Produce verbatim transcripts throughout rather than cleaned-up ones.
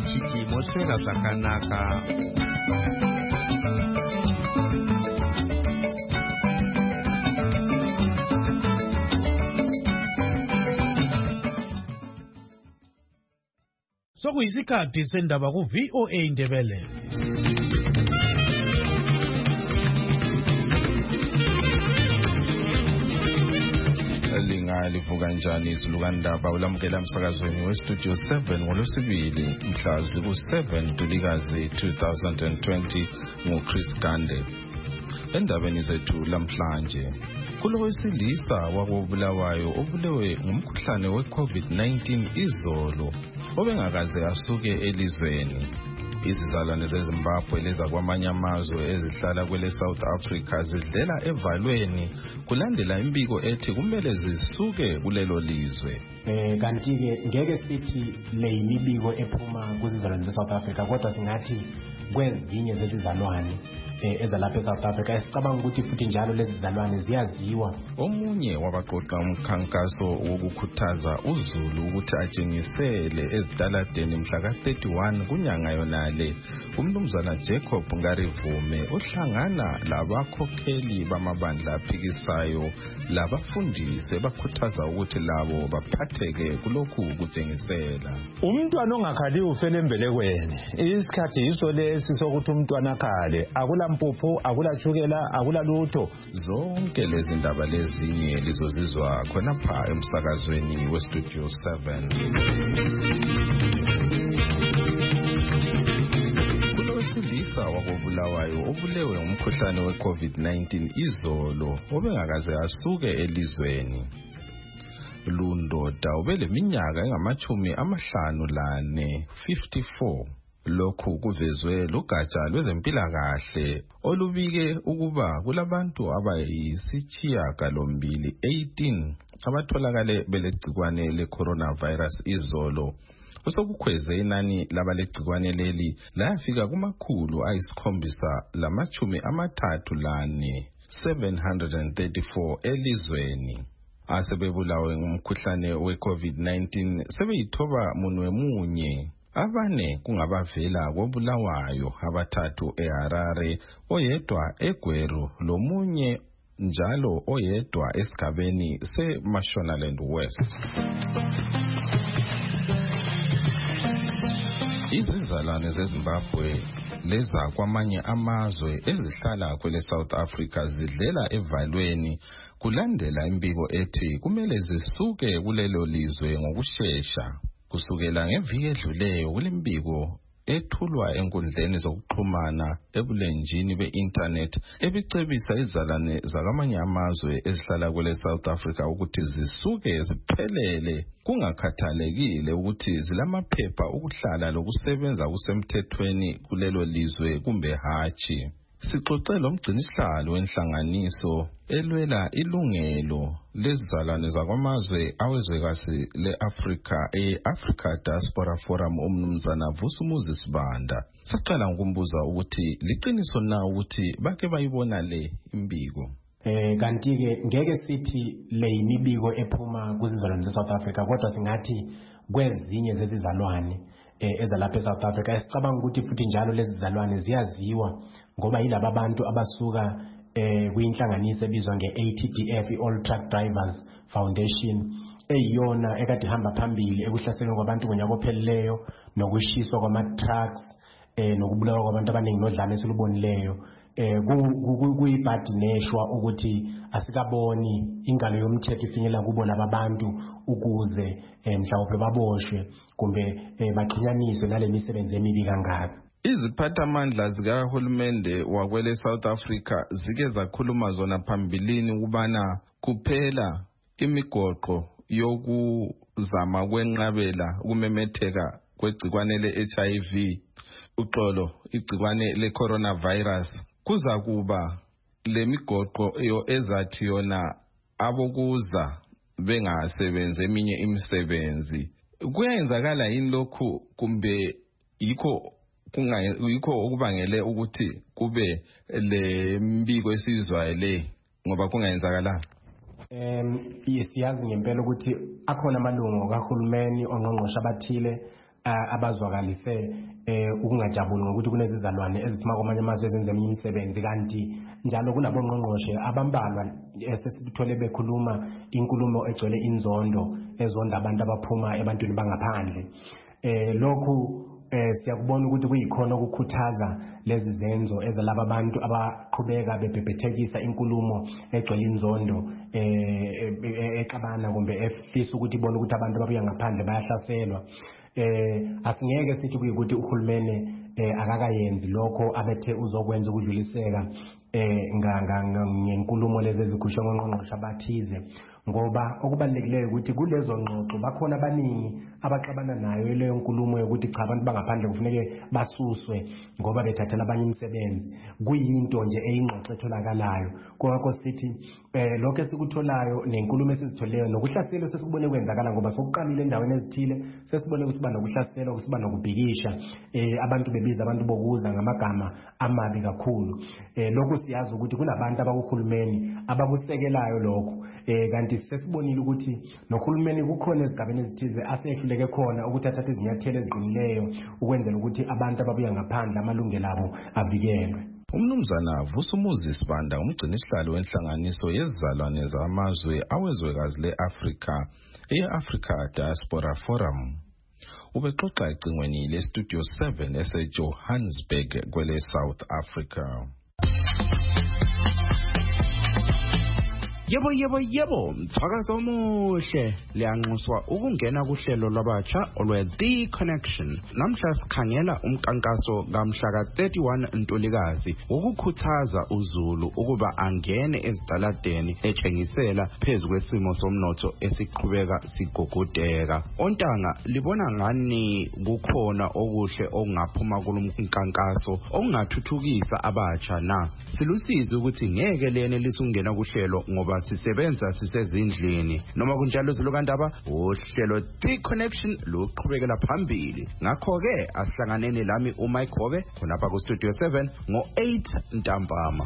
chidimo swera zvakanaka. Sokuyisikhathi sendaba ku V O A Ndebele. Livuka njani izulukandaba ulamukela emsakazweni westudio seven ngolwesibili mhla ziku seven Ntulikazi two thousand twenty nguChris Gande. Endabeni zethu lamhlanje kulowesilisa wakobulawayo obulewe ngumkhuhlane we-COVID nineteen izolo obengakaze asuke elizweni. Izizalwane zeZimbabwe leza kwamanye amazwe ezihlala kwele South Africa zidlela evalweni kulandela imbiko ethi kumele zisuke kulelo lizwe. Eh kanti ke ngeke sithi le imibiko ephuma kuzizalwane zeSouth Africa kodwa singathi kwezinye zezizalwane ezalapha eSouth Africa esicabanga ukuthi futhi njalo lezi zizalwane ziyaziwa. Omunye wabaqoqa umkhankaso wokukhuthaza uZulu ukuthi atshengisele ezitaladeni mhla ka thirty-one kunyanga yonale umnumzana Jacob Ngarivume ohlangana labakhokheli bamabandla aphikisayo labafundisi bakhuthaza ukuthi labo baphatheke kulokhu kutshengisela. Umntwana ongakhali ufele embelekweni. Isikhathi yiso lesi sokuthi umntwana akhale. Akula mpuphu, akula tshukela, akula lutho. Zonke lezi ndaba lezinye lizozizwa khona pha emsakazweni westudio seven. Kulowesilisa wakobulawayo obulewe ngumkhuhlane we-COVID nineteen izolo obengakaze asuke elizweni. Lundoda ubeleminyaka engamachumi amahlanu lane fifty-four. Lokhu kuvezwe lugatsha lwezempilakahle olubike ukuba kulabantu abayisithiyagalombili eighteen abatholakale belegcikwane le-coronavirus izolo. Osokukhweze inani labalegcikwane leli lafika kumakhulu ayisikhombisa lamachumi amathathu lane seven hundred thirty-four elizweni. Asebebulawe ngumkhuhlane we-COVID nineteen sebeyithoba munwe munye. Abane kungabavela kobulawayo, abathathu eHarare, oyedwa eGweru, lomunye njalo oyedwa esigabeni seMashonaland West. Izizalwane zeZimbabwe leza kwamanye amazwe ezihlala kwele South Africa zidlela evalweni kulandela imbiko ethi kumele zisuke kulelo lizwe ngokusheshsha. Kusukela ngeviki edluleyo kulembiko ethulwa enkundleni zokuxhumana ebulenjini be-internet ebicebisa izizalwane zakamanye amazwe ezihlala kwele South Africa ukuthi zisuke ziphelele kungakhathalekile ukuthi zilamaphepha ukuhlala lokusebenza kusemthethweni kulelo lizwe kumbe hatshi. Sixoxe lomgcinisihlalo wenhlanganiso elwela ilungelo lezizalwane zakwamazwe awezwekazi le-Africa e-Africa Diaspora Forum umnumzana Vusumuzi Sibanda. Saqala ngokumbuza ukuthi liqiniso na ukuthi bake bayibona le imbiko. Eh kanti ke ngeke sithi le imibiko ephuma kuzizalwane zeSouth Africa kodwa singathi kwezinye zezizalwane ezalapha eSouth Africa esicabanga ukuthi futhi njalo lezi zizalwane ziyaziwa ngoba yilabo abantu abasuka eh kuyinhlanganiso ebizwa nge-A T D F, i-All Truck Drivers Foundation, eyiyona ekade ihamba phambili ekuhlaselweni kwabantu ngonyaka ophelileyo nokushiswa kwama-trucks eh nokubulawa kwabantu abaningi nodlame esilubonileyo. Eh kuyibhadi neshwa ukuthi asikaboni ingalo yomthetho ifinyela kubo laba bantu ukuze mhlawumbe baboshwe kumbe baxhunyaniswe nale misebenzi emibi kangaka. Iziphathamandla zikahulumende wakwele South Africa zike zakhuluma zona phambilini ukubana kuphela imigoqo yokuzama kwenqabela ukumemetheka kwegcikwane le-H I V uxolo igcikwane le-coronavirus kuza kuba lemigoqo yo ezathi yona abokuza bengasebenzi eminye imisebenzi. Kuyenzakala yini lokhu kumbe yikho kungayikho okubangele ukuthi kube le mbiko esizwayele ngoba kungayenzakala? Em siyazi ngempela ukuthi akhona amalungu kahulumeni ongqongqoshe abathile abazwakalise ukungajabuli ngokuthi kunezizalwane eziphuma kwamanye amazwe ezenza eminye imisebenzi, kanti njalo kunabongqongqoshe abambalwa esesithole bekhuluma inkulumo egcwele inzondo ezonda abantu abaphuma ebantwini bangaphandle. Eh lokhu eh siyakubona ukuthi kuyikhona ukukhuthaza lezi zenzo ezalaba abantu abaqhubeka bebhebhethekisa inkulumo egcwele inzondo eh exabana kumbe efisa ukuthi ibone ukuthi abantu ababuya ngaphandle bayahlaselwa. Eh asingeke sithi kuyikuthi uhulumene eh akakayenzi lokho abethe uzokwenza ukudluliseka eh ngenkulumo lezi ezikhishwa ngqongqoshe abathize, ngoba okubalekile ukuthi kulezo ngxoxo bakhona abaningi abaxabana nayo leyo nkulumo yokuthi cha abantu bangaphandle kufanele basuswe ngoba bethathela abanye imisebenzi. Kuyinto nje eyingxoxo etholakalayo, ngakho sithi eh lokho esikutholayo nenkulumo esizitholeyo nokuhlasela sesikubone kwenzakala ngoba sokuqalile endaweni ezithile sesibone kusibana ukuhlasela kusibana ukubhikisha eh abantu bebiza abantu bokuza ngamagama amabi kakhulu. Eh lokho siyazi ukuthi kunabantu abakuhulumeni abakusekelayo lokho eh kanti sesibonile ukuthi nohulumeni kukhona ezigabeni ezithize asehluleke khona ukuthi athathe izinyathelo eziqinileyo ukwenzela ukuthi abantu ababuya ngaphandle amalungelo abo avikelwe. Umnumzana Vusumuzi Sibanda, umgcini sihlalo wenhlanganiso yezizalwane zamazwe awezwekazi le-Afrika e-Africa Diaspora Forum, ubexoxa ecingweni le-Studio seven ese-Johannesburg kwele South Africa. Yebo yebo yebo, mthakazo omuhle liyanxuswa ukungena kuhlelo lwabatsha olwe The Connection. Namhla sikhangela umkankaso kamhla ka thirty-one Ntulikazi ukukhuthaza uZulu ukuba angene ezitaladeni etshengisela phezulu kwesimo somnotho esiqhubeka sigogodeka. Ontanga libona ngani kukhona okuhle okungaphuma kulomkankaso okungathuthukisa abatsha na? Silusizi ukuthi ngeke lene lisungena kuhlelo ngoba sisebenza sisezindlini noma kunjalo zilokandaba uhlelo The Connection luqhubekela phambili. Ngakho ke asihlanganeni lami uMike Hobe khonapha ku Studio seven ngo eight ntambama.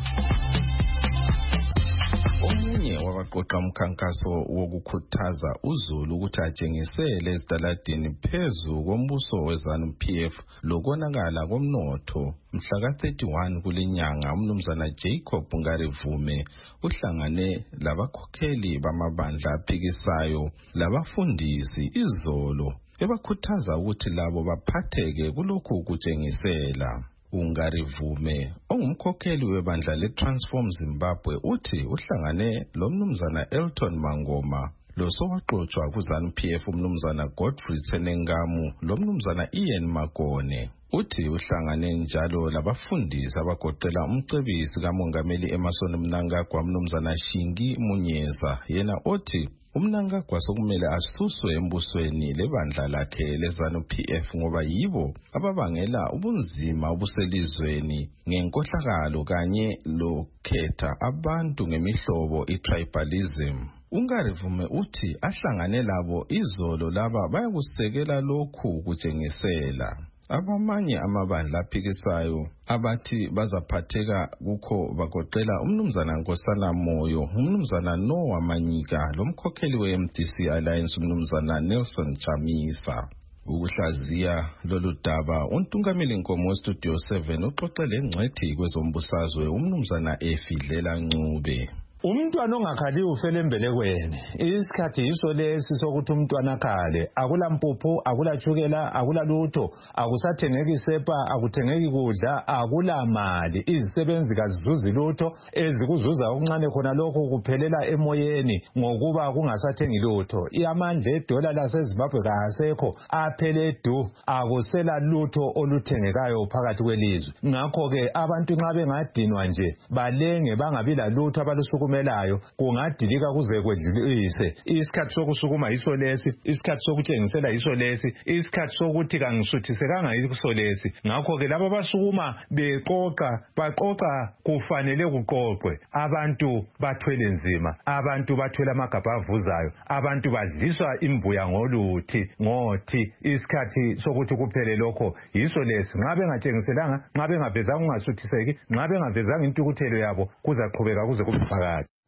Omunye wabaqoqa umkhankaso wokukhuthaza uZulu ukuthi atshengisele ezitaladini phezu kombuso weZanu P F lokonakala komnotho mhla ka thirty-one kulinyanga, umnumzana Jacob Ngarivume uhlangane labakhokheli bamabandla aphikisayo labafundisi izolo ebakhuthaza ukuthi labo baphatheke kulokhu kutshengisela. Ungarivume ongumkhokheli webandla le-Transform Zimbabwe uthi uhlangane lo mnumzana Elton Mangoma lo sowaxoxwa kuZanu P F umnumzana Godfrey Tsenengamu lo mnumzana Ian Magone. Uthi uhlangane njalo labafundisi abagoqela umcebisi kamongameli Emmerson Mnangagwa umnumzana Shingi Munyeza, yena othi uMnangagwa sokumele asuswe embusweni lebandla lakhe leZanu P F ngoba yibo ababangela ubunzima obuselizweni ngenkohlakalo kanye lokhetha abantu ngemihlobo i-tribalism. Ungarivume uthi ahlangane labo izolo laba bayakusekela lokhu kutshengisela. Abamanye amabandla aphikisayo abathi bazaphatheka kukho bagoqela umnumzana Nkosana Moyo, umnumzana Noah Manyika, lomkhokheli we-M D C Alliance umnumzana Nelson Chamisa. Ukuhlaziya lolu daba untungameli Nkomo Studio seven uxoxele ngcwethi kwezombusazwe umnumzana Efidlela Ncube. Umntwana ongakhali ufele embelekweni. Isikhathi yiso lesi sokuthi umntwana akhale. Akula mpuphu, akula tshukela, akula lutho, akusathengeki sepa, akuthengeki kudla, akula mali. Izisebenzi kazizuzi lutho, ezikuzuza okuncane khona lokho kuphelela emoyeni ngokuba kungasathengi lutho. Iamandla edola laseZimbabwe kasekho, aphele du, akusela lutho oluthengekayo phakathi kwelizwe. Ngakho ke abantu nxa bengadinwa nje balenge bangabila lutho abalusukuma melayo kungadilika kuze kwedlulise. Isikhathi sokusukuma yiso lesi, isikhathi sokutshengisela yiso lesi, isikhathi sokuthi kangisuthisekanga yiso lesi. Ngakho ke laba basukuma beqoqa baqoqa kufanele kuqoqwe. Abantu bathwele nzima, abantu bathwele amagabha avuzayo, abantu badliswa imbuya ngoluthi ngothi. Isikhathi sokuthi kuphele lokho yiso lesi. Nxa bengatshengiselanga, nxa bengavezanga ungasuthiseki, nxa bengavezanga intukuthelo yabo kuzaqhubeka kuze kube phakade.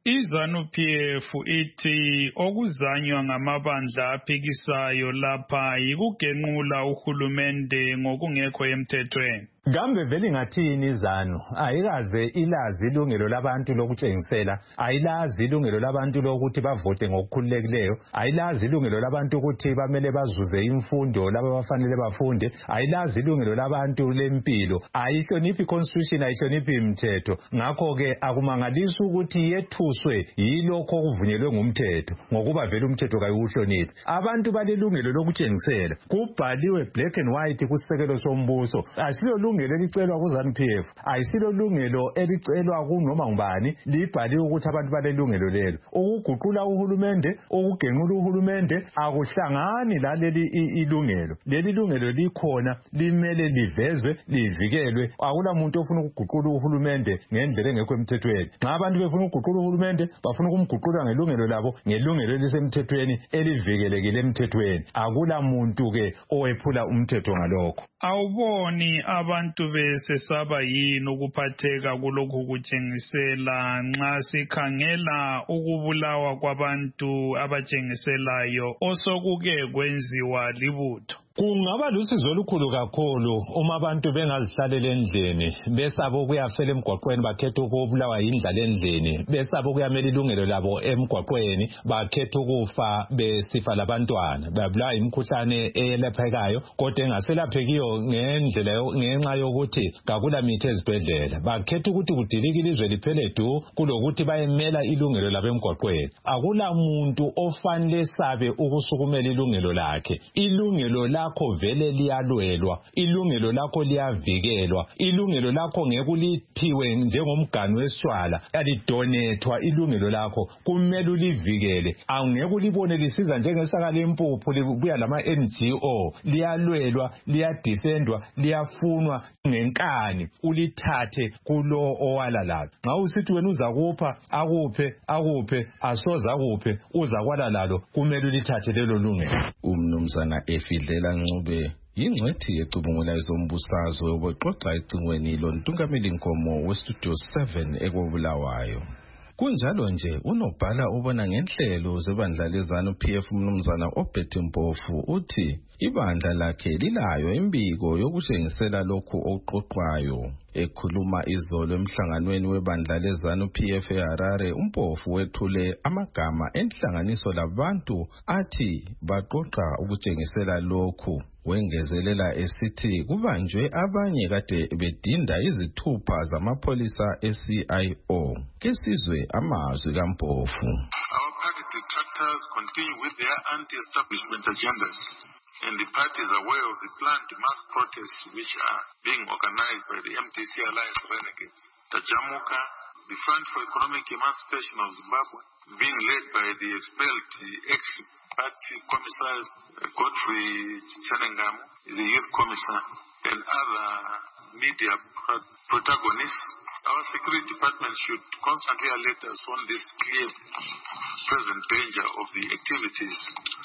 I-ZANU-P F ithi okuzanywa ngamabandla aphikisayo lapha yikugenqula uhulumende ngokungekho emthethweni. Kambe vele ngathini izanu ayikaze ilazi ilungelo labantu lokutshengisela, ayilazi ilungelo labantu lokuthi bavote ngokukhululekileyo, ayilazi ilungelo labantu ukuthi bamele bazuze imfundo laba bafanele bafunde, ayilazi ilungelo labantu lempilo, ayihloniphi constitution, ayihloniphi imithetho. Ngakho ke akumangalisi ukuthi yethuswe yilokho okuvunyelwe ngumthetho ngokuba vele umthetho kayiwuhloniphi. Abantu balelungelo lokutshengisela, kubhaliwe black and white kusisekelo sombuso. Asilo lungelo elicelwa ku-ZANU-P F, ayisilo lungelo elicelwa kunoma ngubani, libhaliwe ukuthi abantu balelungelo lelo. Ukuguqula uhulumende, ukugenqula uhulumende akuhlangani laleli ilungelo. Leli lungelo likhona, limele livezwe, livikelwe. Akula muntu ofuna ukuguqula uhulumende ngendlela engekho emthethweni. Nxa abantu befuna ukuguqula uhulumende, bafuna ukumguqula ngelungelo labo, ngelungelo elisemthethweni, elivikelekile emthethweni. Akula muntu ke owephula umthetho ngalokho. Awuboni abantu besesaba yini ukuphatheka kulokhu kutshengisela nxa sikhangela ukubulawa kwabantu abatshengiselayo osokuke kwenziwa libutho? Kungaba lusizo olukhulu kakhulu uma abantu bengazihlalela endlini besaba ukuyafela emgwaqweni bakhetha ukubulawa yindlala endlini, besaba ukuyamela ilungelo labo emgwaqweni bakhetha ukufa besifa labantwana, babulawa imikhuhlane eyelaphekayo kodwa engaselaphekiyo ngendlela ngenxa yokuthi kakula mithi ezibhedlela, bakhetha ukuthi kudilika ilizwe liphele du kulokuthi bayemela ilungelo labo emgwaqweni. Akula muntu ofanele sabe ukusukumela ilungelo lakhe. Ilungelo la lakho vele liyalwelwa, ilungelo lakho liyavikelwa, ilungelo lakho ngekuliphiwe njengomganu weswala, alidonethwa ilungelo lakho, kumele ulivikele. Angeke ulibone lisiza njengesaka lempuphu libuya lama N G O, liyalwelwa, liyadefendwa, liyafunwa ngenkani, ulithathe kulo owala lalo. Nxa usithi wena uzakupha akuphe akuphe asoza akuphe uzakwala lalo, kumele ulithathe lelo lungelo. Umnumzana Efidlela Ncube yingcwethi yecubungula ezombusazwe oboxoxa ecingweni lontungameli nkomo westudio seven ekobulawayo. Kunjalo nje unobhala ubona ngenhlelo zebandla leZANU-P F umnumzana Obed Mpofu uthi ibandla lakhe lilayo imbiko yokutshengisela lokhu okuqoqwayo. Ekhuluma izolo emhlanganweni webandla leZANU-P F eHarare, uMpofu wethule amagama enhlanganiso labantu athi baqoqa ukutshengisela lokhu. Wengezelela esithi kubanjwe abanye kade bedinda izithupha zamapholisa e-C I O. Kesizwe amazwi kaMpofu. Our party detractors continue with their anti-establishment agendas, and the party is aware of the planned mass protests which are being organized by the M D C Alliance renegades. Tajamuka, the Front for Economic Emancipation of Zimbabwe, being led by the expelled ex-party commissar Godfrey Chanengamu, the youth commissar, and other media protagonists. Our security department should constantly alert us on this clear present danger of the activities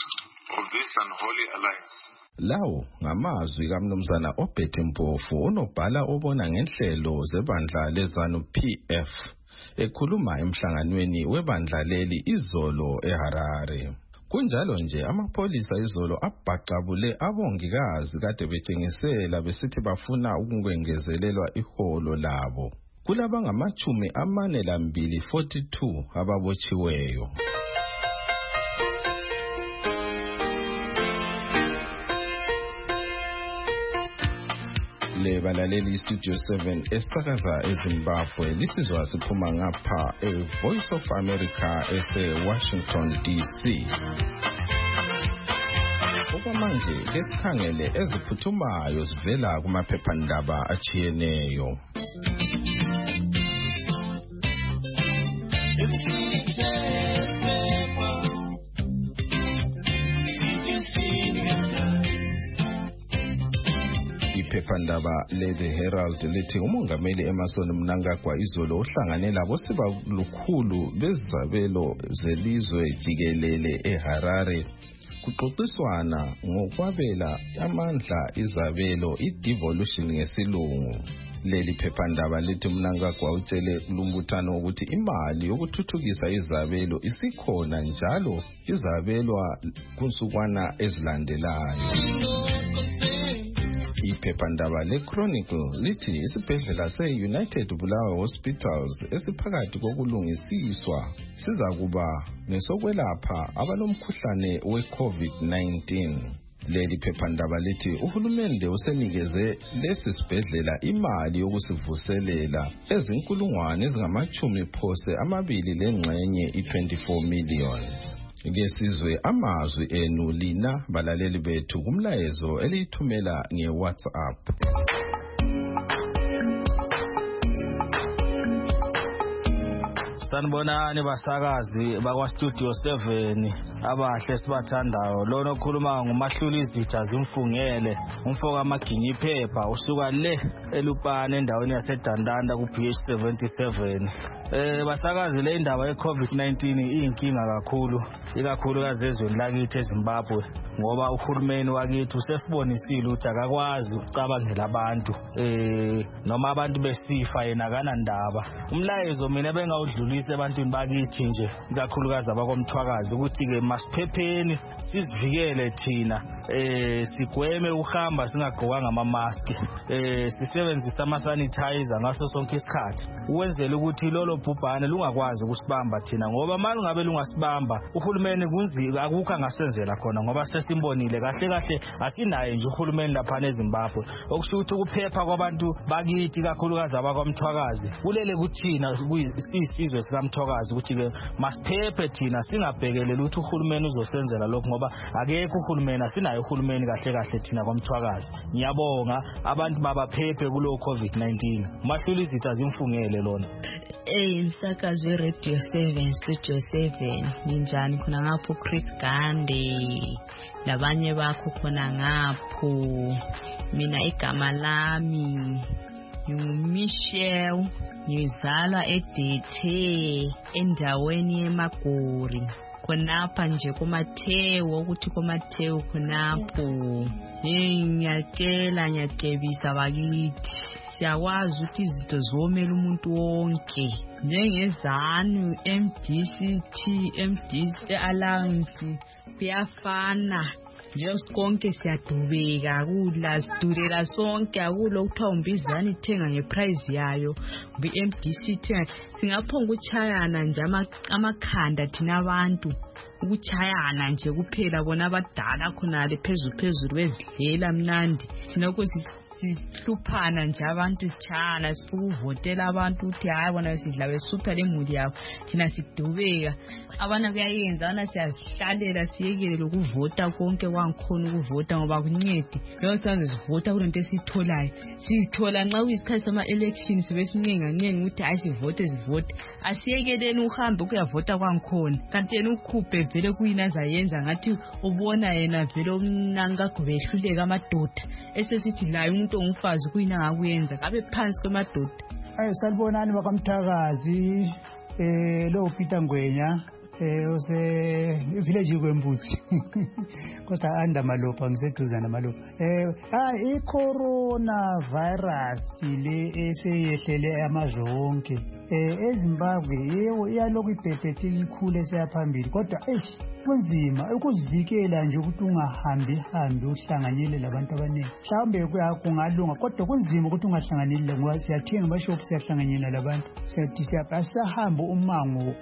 of this unholy alliance. Lawo ngamazwi kaMnumzana Obed Mpofu, unobhala obona ngenhlelo zebandla leZANU-P F ekhuluma emhlanganweni webandla leli izolo eHarare. Kunjalo nje amapholisa izolo abhaqabule abongikazi kade betshengisela besithi bafuna ukungwengezelelwa iholo labo. Kulaba ngamachumi amane lambili forty-two ababotshiweyo. Le balaleli Studio seven esakaza eZimbabwe lisizwa siphuma ngapha eVoice of America ese Washington D C. Okwamanje lesikhangele eziphuthumayo sivela kumaphephandaba achiyeneyo. Iphephandaba le The Herald lithi umongameli Emmerson Mnangagwa izolo uhlangane labo siba lukhulu bezabelo zelizwe jikelele eHarare kuxoxiswana ngokwabela amandla izabelo i-devolution ngesilungu. Leli phephandaba lithi Mnangagwa utshele lumbuthano ukuthi imali yokuthuthukisa izabelo isikhona njalo izabelwa kunsukwana ezilandelayo. Iphephandaba le-Chronicle lithi isibhedlela se-United Bulawayo Hospitals esiphakathi kokulungisiswa sizakuba nesokwelapha abalomkhuhlane we-COVID nineteen. Leli phephandaba lithi uhulumende usenikeze lesi sibhedlela imali yokusivuselela ezinkulungwane ezingamachumi phose amabili lengxenye i-twenty-four million. Ngesizwe amazwi enu lina balaleli bethu kumlayezo elithumela nge-WhatsApp. Sanibonani basakazi bakwa Studio seven abahle sibathandayo. Lona okhuluma nguMahluli Izitha Zimfungele, umfoka amaginyi phepha usuka le eLupane endaweni yaseDandanda ku P H seventy-seven. Eh basakazi le indaba ye COVID nineteen iyinkinga kakhulu, ikakhulukazi ezweni lakithi eZimbabwe, ngoba uhulumeni wakithi usesibonisile ukuthi akakwazi ukucabangela abantu eh noma abantu besifa yena kana ndaba. Umlayezo mina bengawudlulisa ebantwini bakithi nje, ikakhulukazi abakomthwakazi, ukuthi ke masiphepheni sizivikele thina, eh sigweme uhamba singagqokanga ama mask, eh sisebenzisa ama sanitizer ngaso sonke isikhathi ukwenzela ukuthi lolo bhubhane lungakwazi ukusibamba thina, ngoba manje ngabe lungasibamba uhulumeni kunzima, akukho angasenzela khona ngoba sesimbonile kahle kahle asinaye nje uhulumeni lapha eZimbabwe. Okusho ukuthi ukuphepha kwabantu bakithi kakhulukazi abakwamthwakazi kulele kuthina kuyisizwe sikamthwakazi ukuthi ke masiphephe thina, singabhekeleli ukuthi uhulumeni uzosenzela lokho, ngoba akekho uhulumeni, asinaye uhulumeni kahle kahle thina kwamthwakazi. Ngiyabonga abantu babaphephe kulo COVID nineteen. Mahluli Izitha Zimfungele lona. Eh umsakazo we Radio seven Studio seven ninjani khona ngapho Chris Gande labanye bakho khona ngapho. Mina igama lami nguMichelle, ngizalwa eDethe endaweni yeMagori khonapha nje kuMathewu, ukuthi kuMathewu khonapho. Hey ngiyacela ngiyacebisa bakithi, siyakwazi ukuthi izinto zomela umuntu wonke njengezanu M D C T, M D C Alliance kuyafana nje, sonke siyadubeka kudla sidurela sonke, akulo kuthiwa umbizana ithenga ngeprice yayo bi-M D C thenga. Singaphonga ukuchayana nje amakhanda thina abantu, ukuchayana nje kuphela, bona abadala khonale phezulu phezulu bezidlela mnandi, thina ukuthi sihluphana nje abantu, sichana sifukuvotela abantu ukuthi hayi bona sidla besutha lemuli yakho, thina sidubeka. Abana kuyayenza abana siyahlalela siyekele lokuvota konke kwangikhona ukuvota ngoba kuncedi. Leyo saze sivota kulento esitholayo, sithola nxa kuyisikhathi sama election sibe sincenga ncenga ukuthi hayi sivote sivote, asiyekeleni uhambe kuyavota kwangikhona, kanti yena ukhuphe vele kuyina azayenza ngathi ubona yena vele umnangagwa behluleka amadoda, esesithi layo umuntu ongumfazi kuyina ngakuyenza ngabe phansi kwemadoda. Ayi salibonani bakamthakazi, eh lo Peter Ngwenya, eh ose village kwembuzi kodwa anda malopha ngiseduzana malopha. Eh ah I corona virus le eseyehlele amazonke eh eZimbabwe yebo iyaloku ibhebhethe ikhule eseyaphambili, kodwa eh kunzima ukuzivikela nje ukuthi ungahambi hambi uhlanganyele labantu abaningi. Mhlawumbe kungalunga kodwa kunzima ukuthi ungahlanganyeli, ngoba siyathenga amashopu siyahlanganyela labantu, siyathi siyabasahamba umango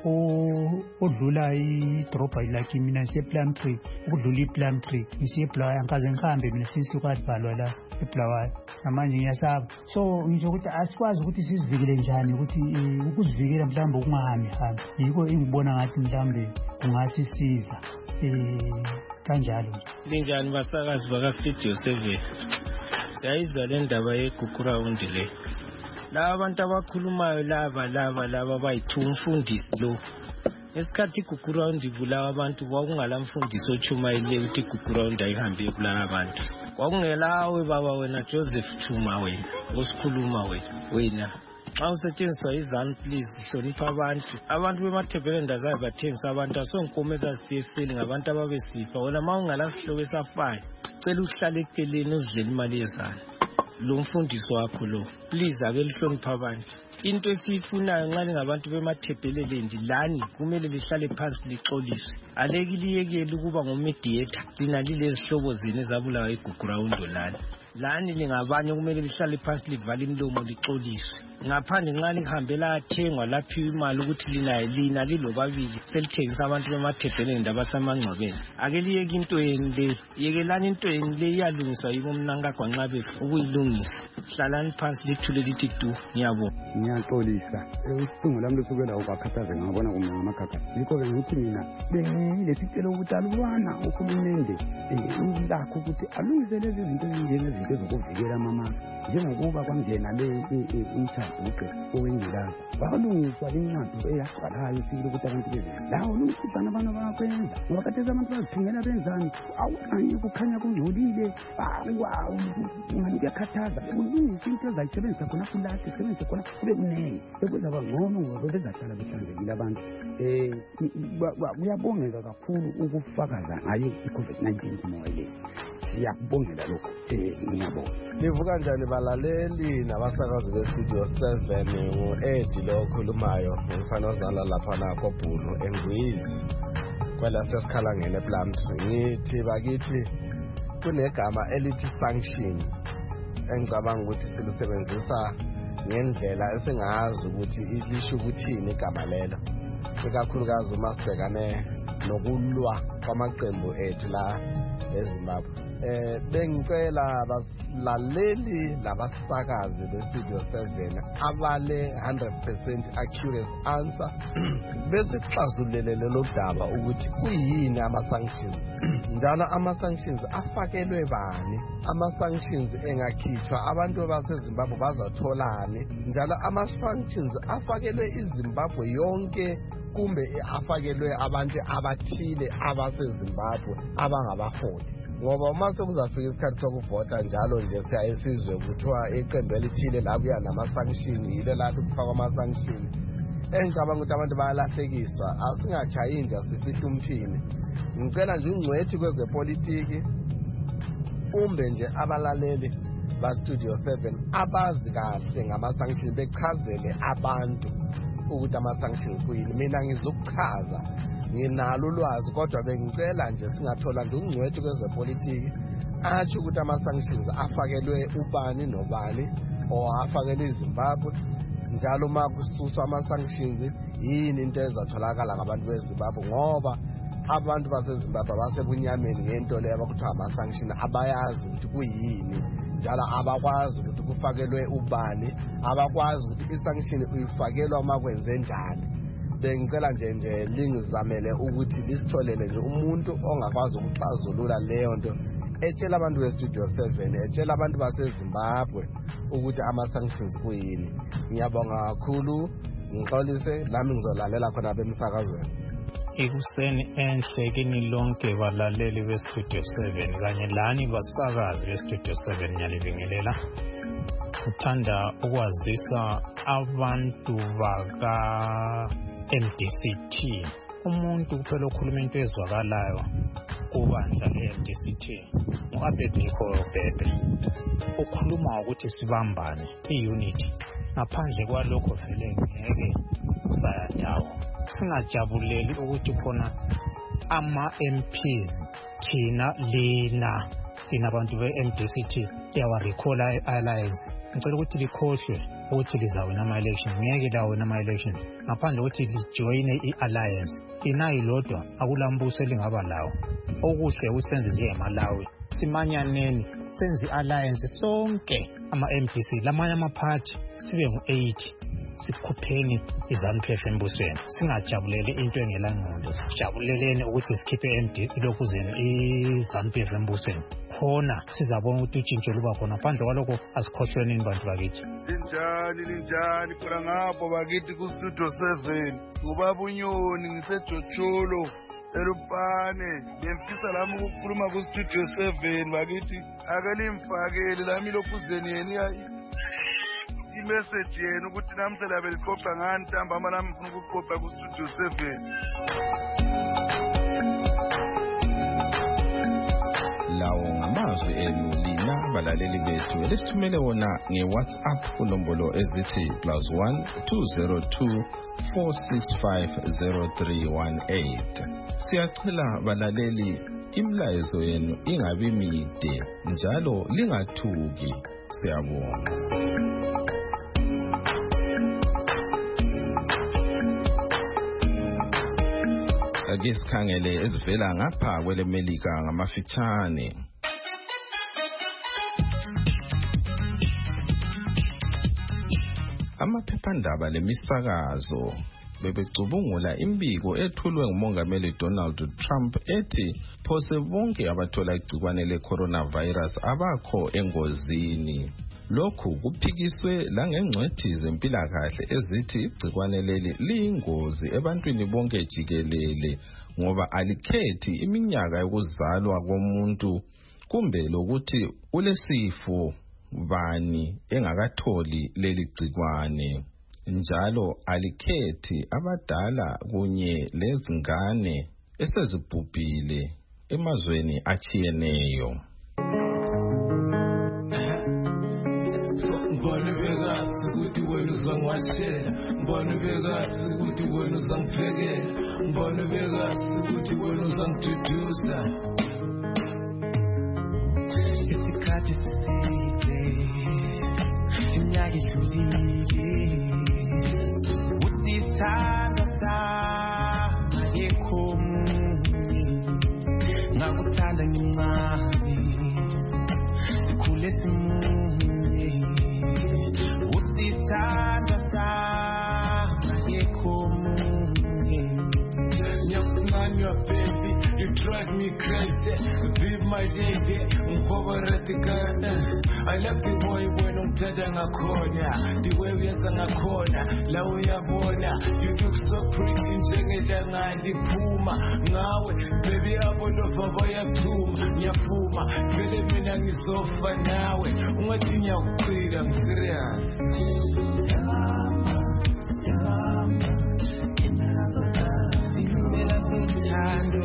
odlula idrobha like mina siyePlum Tree, ukudlula iPlum Tree ngisiyeBulawayo, angikaze ngihambe mina sisuka advalwa la eBulawayo, namanje ngiyasaba. So ngisho ukuthi asikwazi ukuthi sizivikele njani, ukuthi ukuzivikela mhlawumbe ukungahambi hambi, yiko engibona ngathi mhlawumbe kungasisiza eh kanjalo. Linjani basakazi baka Studio seven, siyayizwa le ndaba yeGugurawundi le, laba abantu abakhulumayo laba laba laba bayithu umfundisi lo. Esikhathi iGugurawundi ibulawa abantu kwakungala mfundisi ochumayile ukuthi iGugurawundi ayihambe ibulala abantu, kwakungelawe baba wena Joseph Chuma wena osikhuluma wena wena xa usetshenziswa izanu please hlonipha abantu. Abantu bemathebele ndazayo bathengisa abantu, asonkomo ezasiyeseli ngabantu ababesifa, wena ma ungala sihloko esafayo sicela uhlale eceleni uzidlela imali yezanu. lo mfundisi wakho lo please ake lihlonipha abantu into esiyifunayo nxa lingabantu bemathebhelelendi lani kumele lihlale phansi lixolise aleki liyekele ukuba ngomediator lina lilezihlobo zenu ezabulawa igugrawundo lani lani lingabanye kumele lihlale phansi livale imlomo lixolise ngaphandle nxa lihambela athengwa laphiwa imali ukuthi lina lina lilobabili selithengisa abantu bemathebhelelendi abasemangcwabeni ake liyeke into yeni le yekelani into yeni le iyalungiswa yibo mnankagwa nxa befu ukuyilungisa hlalani phansi lithule lithi du ngiyabonga ngiyaxolisa ucingo lami lusukela ukwakhathaza ngabona kumbe ngamakhakha yikho-ke ngithi mina benginesicelo ukuthi alubana uhulumende ulakho ukuthi alungise lezi zinto ezinjengezinto zokuvikela amamaka njengokuba kwangena le umthabuqe owengelazi balungiswa lincwadi eyagcwalayo sibili ukuthi abantu bezela lawo lumkhuhlane abantu bayakwenza ngoba khathesi abantu bazithungela benzani awukanye kukhanya kungcolile ungani kuyakhathaza kulungisa into ezayisebenzisa khona kulapho isebenzise khona kube mnene bekuzaba ngcono ngoba bezahlala behlanzekile abantu um kuyabongeka kakhulu ukufakaza ngayo i-covid nineteen kumoyele siyakubongela lokho um ngiyabonga nivuka njani balaleli nabasakazi bestudio seven ngu-edi lo okhulumayo ngumfana ozala lapha nakho bhulu engwizi kwelasesikhalangeni eplumtree ngithi bakithi kunegama elithi sanction engicabanga ukuthi silisebenzisa ngendlela esingazi ukuthi lisho ukuthini igama lelo ikakhulukazi uma sibhekane nokulwa kwamaqembu ethu la eZimbabwe eh bengicela abalaleli labasakazi bestudio seven abale one hundred percent accurate answer bese sixazulele lelo daba ukuthi kuyini ama-sanctions njalo ama-sanctions afakelwe bani ama-sanctions engakhithwa abantu baseZimbabwe bazatholani njalo ama-sanctions afakelwe iZimbabwe yonke kumbe afakelwe abantu abathile abaseZimbabwe abangabaholi ngoba uma sekuzafika isikhathi sokuvota njalo nje siyayisizwe kuthiwa iqembu elithile la kuya nama-sanction yilo lathi kufakwa ama-sanction engicabanga ukuthi abantu bayalahlekiswa asingatshayi inja sifihle umphini ngicela nje ungcwethi kwezepolitiki umbe nje abalaleli bastudio seven abazi kahle ngama-sanction bechazele abantu ukuthi ama-sanctions kuyini mina ngizokuchaza nginalo ulwazi kodwa bengicela nje singathola nje ungcwethi kwezepolitiki atsho ukuthi ama-sanctions afakelwe ubani nobani or afakelwe iZimbabwe njalo uma kususwa ama-sanctions yini into ezatholakala ngabantu beZimbabwe ngoba abantu baseZimbabwe basebunyameni ngento leyo abakuthiwa ama-sanction abayazi ukuthi kuyini njalo abakwazi ukuthi kufakelwe ubani abakwazi ukuthi i-sanction uyifakelwa uma kwenze njani bengicela nje nje lingizamele ukuthi lisitholele nje umuntu ongakwazi ukuxazulula leyo nto etshela abantu bestudio seven etshela abantu baseZimbabwe ukuthi ama-sanctions kuyini ngiyabonga kakhulu ngixolise lami ngizolalela khona bemsakazweni ikuseni enhle kini lonke balaleli bestudio seven kanye lani basakazi bestudio seven ngiyalibingelela uthanda ukwazisa abantu baka M D C T umuntu kuphela okhuluma into ezwakalayo kubandla le-M D C T u-Abednego Bebe ukhuluma ukuthi sibambane i-unity ngaphandle kwalokho vele ngeke saya ndawo singajabuleli ukuthi khona ama-M Ps thina lina thina abantu be-M D C T yawarecalla i-alliance ngicela ukuthi likhohlwe ukuthi lizawina ama-election ngeke lawina ama-elections ngaphandle ukuthi lijoyine i-alliance inayilodwa akulambuso elingaba lawo okuhle usenze njengemalawi simanyaneni senze i-alliance sonke ama-M D C lamanye amaphathi sibe ngu-eight sikhupheni iZANU-P F embusweni singajabuleli into engelangqondo sijabuleleni ukuthi sikhiphe M D lokhu zenu iZANU-P F embusweni khona sizabona ukuthi utshintsho luba khona phandle kwalokho asikhohlweni bantu bakithi linjani linjani khona ngapho bakithi kustudio seven ngubaba unyoni ngisejotsholo elupane ngimfisa lami ukukhuluma kustudio seven bakithi ake limfakele lami lokhuzeni yeni imessage yenu ukuthi namhla beliqoqa ngani ntambama nami ngifuna ukuqoqa kustudio seven lawo ngamazwi enu lina wona balaleli bethu elisithumele wona nge-WhatsApp kunombolo ezithi plus one two zero two four six five zero three one eight. Siyacela balaleli imlayezo yenu ingabi mide njalo lingathuki. Siyabonga. Ake sikhangele ezivela ngapha kwele Melika ngamafitshane. Amaphephandaba lemisakazo bebecubungula imbiko ethulwe ngumongameli Donald Trump ethi phose bonke abathola igcikwane le-coronavirus abakho engozini. Lokhu kuphikiswe langengcwethi zempilakahle ezithi igcikwane leli liyingozi ebantwini bonke jikelele ngoba alikhethi iminyaka yokuzalwa komuntu kumbe lokuthi ulesifo bani engakatholi leli gcikwane. Njalo alikhethi abadala kunye lezingane esezibhubhile emazweni achiyeneyo. Mbona begazi ukuthi wena uzangiwashela, mbona begazi ukuthi wena uzangiphekela, mbona begazi ukuthi wena uzangiduduza. Isikhathi siside, iminyaka idlulile, usithanda sama ekhomunye, ngakuthanda ngimncane, sikhule simunye, usithanda sama ekhomunye. Nyakuncane your baby, you drive me crazy, be my lady, ngikhoboratika. I love the way when umthanda ngakhona, the way uyenza ngakhona, la uyabona, you look so pretty njengelanga liphuma ngawe, baby abodova bayathuma, ngiyaphuma, vele mina ngizofa nawe, ungathi ngiyakuqila, I'm serious. Simela sithando,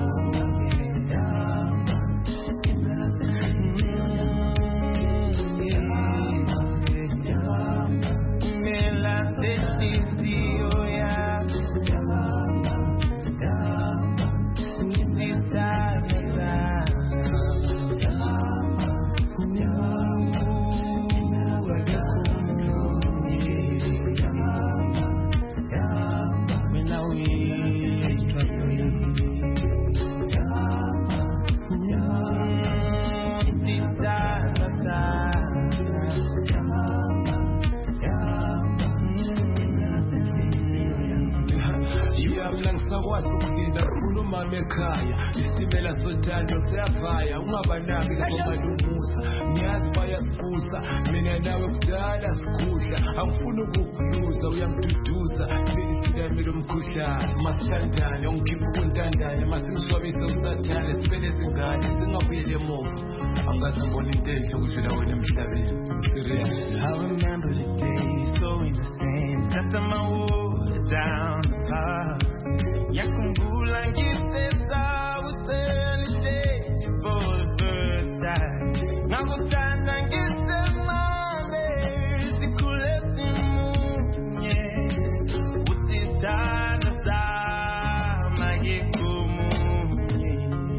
mekhaya isimela sothando siyavaya ungabanaki ngobalumusa ngiyazi bayasibusa mina nawe kudala sikudla angifuni ukukuluza uyamduduza ngidamile umkhuhlane masithandane ungikhipha ukuntandane masingiswabise usathane sibele zingane singabuyele emuva angaze ngibona into enhle ukudlula wena emhlabeni. Serious. I remember the day so innocent, set my wood down the path. Yakungula ngithetha uselithe for the first time. Ngakuthanda ngisemane sikhule simunye usithanda sama yekumunye.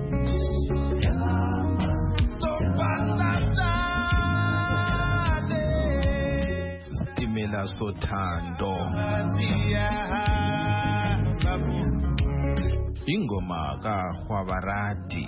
Stimela sothando. Ingoma kaHwabaradi.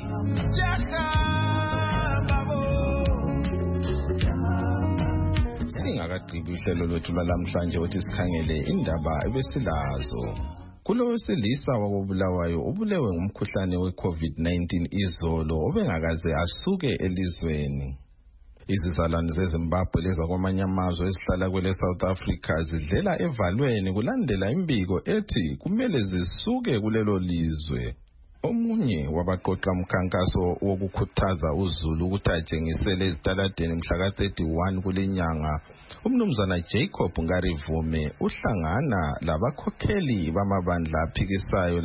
Singakagqibi uhlelo lwethu lwalamhlanje uthi sikhangele indaba ebesilazo. Kulo wesilisa wakobulawayo ubulewe ngumkhuhlane we-COVID nineteen izolo obengakaze asuke elizweni. Izizalwane zeZimbabwe lezakwamanye amazwe ezihlala kwele South Africa zidlela evalweni kulandela imbiko ethi kumele zisuke kulelo lizwe. Omunye wabaqoqa umkhankaso wokukhuthaza uZulu ukuthi ajengisele ezitaladeni mhla ka thirty-one kulenyanga, umnumzana Jacob Ngarivume uhlangana labakhokheli bamabandla aphikisayo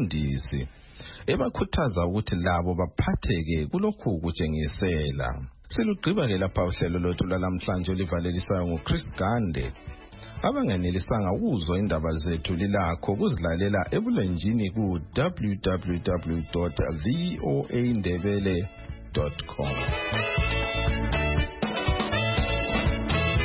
labafundisi ebakhuthaza ukuthi labo baphatheke kulokhu kujengisela. Silugqiba ke lapha uhlelo lwethu lalamhlanje olivalelisayo nguChris Gande. Abangenelisanga ukuzwa indaba zethu lilakho kuzilalela ebulenjini ku w w w dot voa ndebele dot com.